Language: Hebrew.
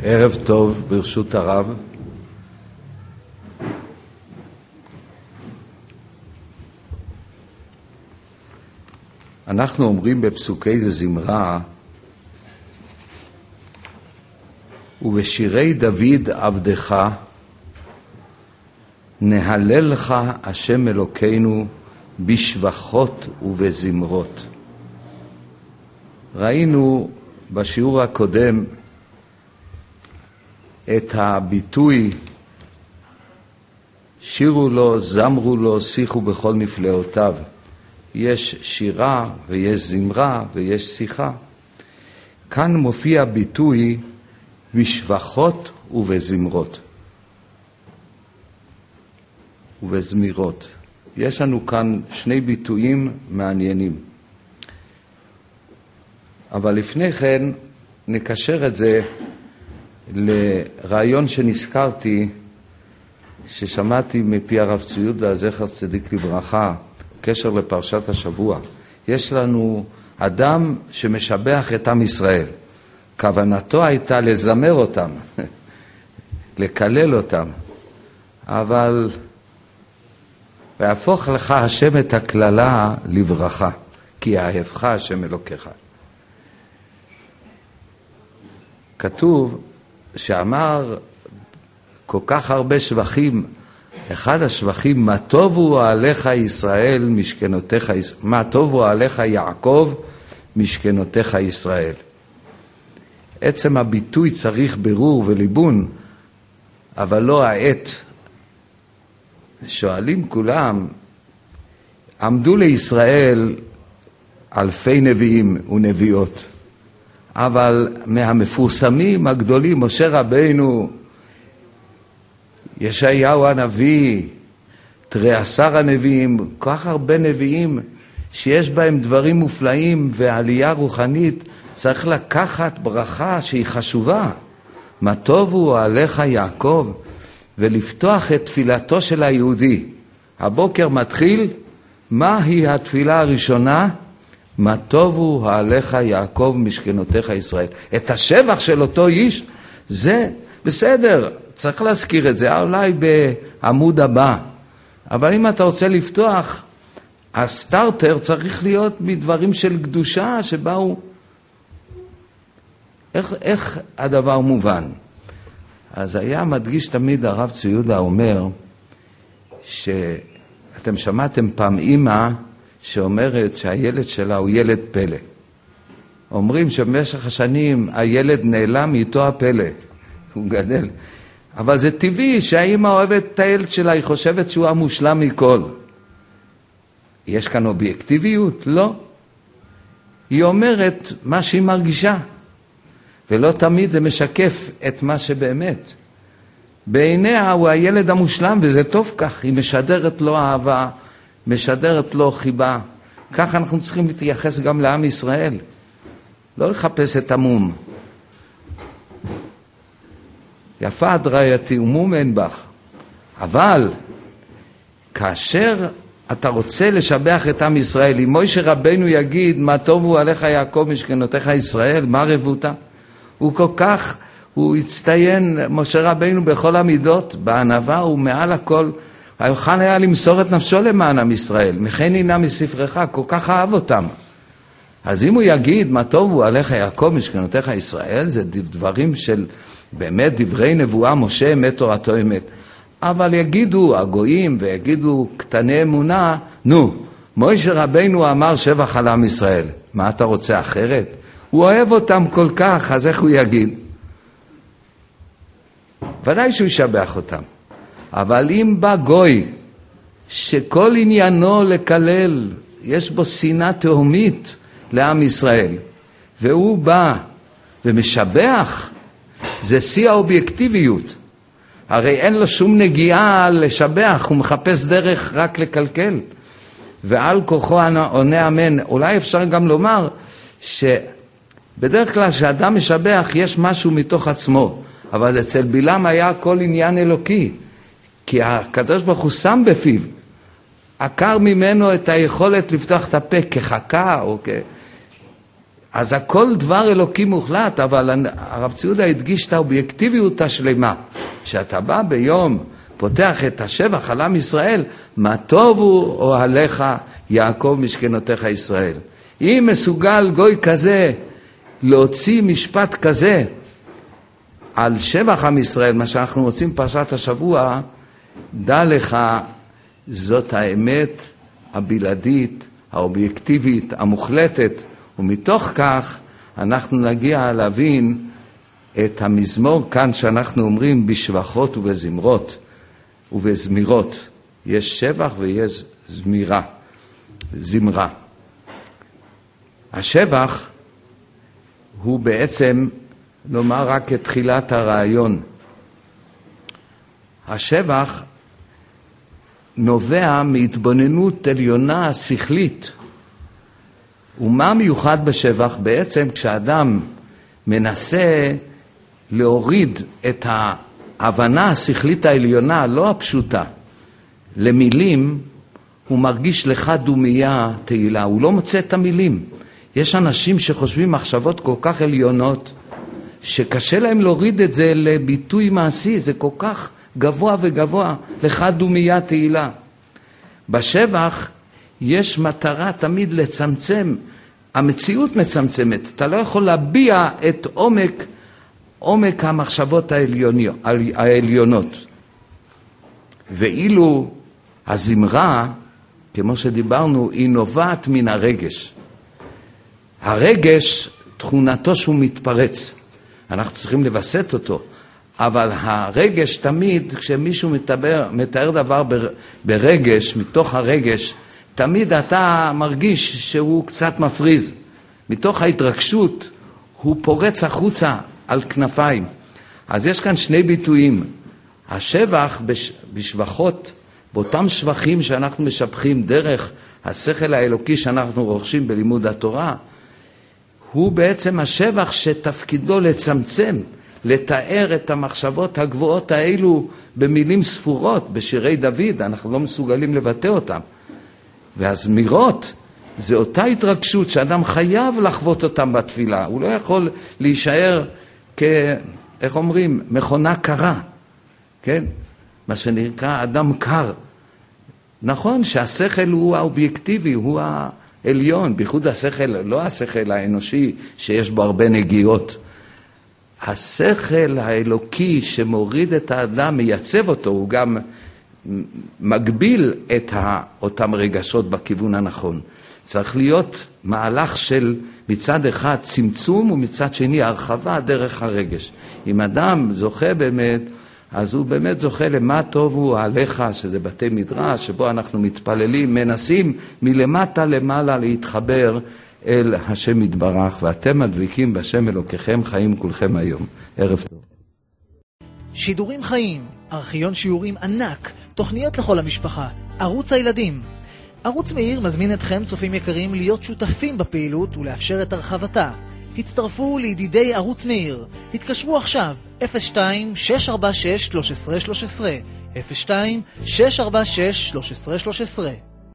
ערב טוב ברשות הרב. אנחנו אומרים בפסוקי זמרה ובשירי דוד עבדך נהלל לך השם אלוקינו בשבחות ובזמרות. ראינו בשיעור הקודם את הביטוי שירו לו, זמרו לו, שיחו בכל נפלאותיו. יש שירה ויש זמרה ויש שיחה. כאן מופיע ביטוי בשבחות ובזמרות ובזמירות. יש לנו כאן שני ביטויים מעניינים. אבל לפני כן נקשר את זה לרעיון שנזכרתי, ששמעתי מפי הרב צבי יהודה זכר צדיק לברכה, קשר לפרשת השבוע. יש לנו אדם שמשבח את עם ישראל. כוונתו הייתה לזמר אותם, לקלל אותם. אבל והפוך לך השם את הכללה לברכה, כי אהבך השם אלוקיך. כתוב שאמר כל כך הרבה שבחים, אחד השבחים, מה טובו עליך ישראל משכנותיך, מה טובו עליך יעקב משכנותיך ישראל. עצם הביטוי צריך ברור וליבון, אבל לא העת. שואלים כולם, עמדו לישראל אלפי נביאים ונביאות, אבל מהמפורסמים הגדולים, משה רבינו, ישעיהו הנביא, 13 הנביאים, כל כך הרבה נביאים שיש בהם דברים מופלאים ועלייה רוחנית, צריך לקחת ברכה שהיא חשובה. מה טובו עליך יעקב, ולפתוח את תפילתו של היהודי. הבוקר מתחיל, מהי התפילה הראשונה? מה טובו עליך יעקב משכנותיך ישראל. את השבח של אותו איש, זה בסדר, צריך להזכיר את זה, אולי בעמוד הבא. אבל אם אתה רוצה לפתוח, הסטארטר צריך להיות מדברים של קדושה שבאו. איך הדבר מובן? אז היה מדגיש תמיד הרב צבי יהודה אומר, שאתם שמעתם פעם אמא שאומרת שהילד שלה הוא ילד פלא. אומרים שבמשך השנים הילד נעלם איתו הפלא, הוא גדל. אבל זה טבעי שהאמא אוהבת את הילד שלה, היא חושבת שהוא המושלם מכל. יש כאן אובייקטיביות? לא. היא אומרת מה שהיא מרגישה, ולא תמיד זה משקף את מה שבאמת. בעיניה הוא הילד המושלם, וזה טוב כך. היא משדרת לו אהבה, משדרת לו חיבה. כך אנחנו צריכים להתייחס גם לעם ישראל. לא לחפש את המום. יפה הדרייתי ומום אין בך. אבל כאשר אתה רוצה לשבח את עם ישראל, אם משה רבינו יגיד מה טובו עליך יעקב משכנותיך ישראל, מה רבותה? הוא כל כך, הוא הצטיין, משה רבינו בכל המידות, בענווה ומעל הכל, היוכל היה למסור את נפשו למען עם ישראל, מכן הנה מספרך, כל כך אהב אותם. אז אם הוא יגיד מה טובו עליך יעקב משכנותיך ישראל, זה דברים של באמת דברי נבואה, משה אמת תורתו אמת. אבל יגידו הגויים ויגידו קטני אמונה, נו, משה רבינו אמר שבח על עם ישראל, מה אתה רוצה אחרת? הוא אוהב אותם כל כך, אז איך הוא יגיד? ודאי שהוא ישבח אותם. אבל אם בא גוי שכל עניינו לקלל, יש בו שנאה תהומית לעם ישראל, והוא בא ומשבח, זה שיא האובייקטיביות. הרי אין לו שום נגיעה לשבח, הוא מחפש דרך רק לקלקל. ועל כוחו עונה אמן. אולי אפשר גם לומר שבדרך כלל שאדם משבח יש משהו מתוך עצמו, אבל אצל בלעם היה כל עניין אלוקי, כי הקדוש ברוך הוא שם בפיו, עקר ממנו את היכולת לפתוח את הפה כחכה או אז הכל דבר אלוקי מוחלט, אבל הרב ציודה הדגיש את האובייקטיביות השלמה. שאתה בא ביום, פותח את השבח על עם ישראל, מה טובו אוהליך יעקב משכנותיך ישראל. אם מסוגל גוי כזה להוציא משפט כזה על שבח עם ישראל, מה שאנחנו רוצים פרשת השבוע, דע לך, זאת האמת הבלעדית, האובייקטיבית, המוחלטת, ומתוך כך אנחנו נגיע להבין את המזמור כאן שאנחנו אומרים בשבחות ובזמרות ובזמירות. יש שבח ויש זמרה. השבח הוא בעצם, נאמר רק את תחילת הרעיון. השבח נובע מהתבוננות עליונה שכלית. ומה מיוחד בשבח? בעצם כשאדם מנסה להוריד את ההבנה השכלית העליונה, לא הפשוטה, למילים, הוא מרגיש לך דומיה תהילה, הוא לא מוצא את המילים. יש אנשים שחושבים מחשבות כל כך עליונות, שקשה להם להוריד את זה לביטוי מעשי, זה כל כך גבוה וגבוה, לך דומיה תהילה. בשבח יש מטרה תמיד לצמצם, המציאות מצמצמת, אתה לא יכול להביע את עומק המחשבות העליונות. ואילו הזמרה, כמו שדיברנו, היא נובעת מן הרגש. הרגש, תכונתו שהוא מתפרץ. אנחנו צריכים לבסט אותו. אבל הרגש תמיד, כשמישהו מתאר דבר ברגש, מתוך הרגש, תמיד אתה מרגיש שהוא קצת מפריז. מתוך ההתרגשות הוא פורץ החוצה על כנפיים. אז יש כאן שני ביטויים. השבח בשבחות, באותם שבחים שאנחנו משבחים דרך השכל האלוקי שאנחנו רוכשים בלימוד התורה, הוא בעצם השבח שתפקידו לצמצם, לתאר את המחשבות הגבוהות האלו במילים ספורות, בשירי דוד, אנחנו לא מסוגלים לבטא אותם. והזמירות זה אותה התרגשות שאדם חייב לחוות אותם בתפילה, הוא לא יכול להישאר איך אומרים, מכונה קרה, כן? מה שנקרא אדם קר. נכון שהשכל הוא האובייקטיבי, הוא העליון, בייחוד השכל, לא השכל האנושי שיש בו הרבה נגיעות. השכל האלוקי שמוריד את האדם, מייצב אותו, הוא גם מגביל את אותם רגשות בכיוון הנכון. צריך להיות מהלך של מצד אחד צמצום ומצד שני הרחבה דרך הרגש. אם אדם זוכה באמת, אז הוא באמת זוכה למה טוב הוא עליך, שזה בתי מדרש, שבו אנחנו מתפללים, מנסים מלמטה למעלה להתחבר אל השם יתברך, ואתם מדביקים בשם אלוקיכם חיים כולכם היום. ערב טוב. שידורים חיים, ארכיון שיעורים ענק, תוכניות לכל המשפחה, ערוץ הילדים. ערוץ מאיר מזמין אתכם, צופים יקרים, להיות שותפים בפעילות ולאפשר את הרחבתה. הצטרפו לידידי ערוץ מאיר. התקשרו עכשיו 02-646-1313 02-646-1313